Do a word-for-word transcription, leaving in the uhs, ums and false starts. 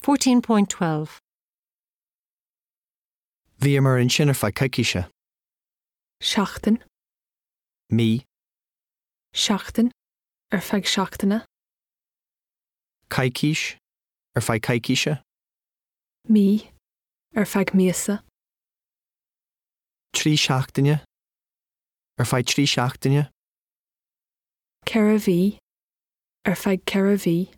fourteen point twelve. Bhí mar an sin ar feadh caiiciise. Seachtain. Mí, Seachtain. Ar feadh seachtaine. caiicís, ar feadh caiiciise. Mí. Ar feadh míosa. Trí seachtaine, ar feadh trí seachtaine. Ceithre bhí. Ar feadh ceithre bhí.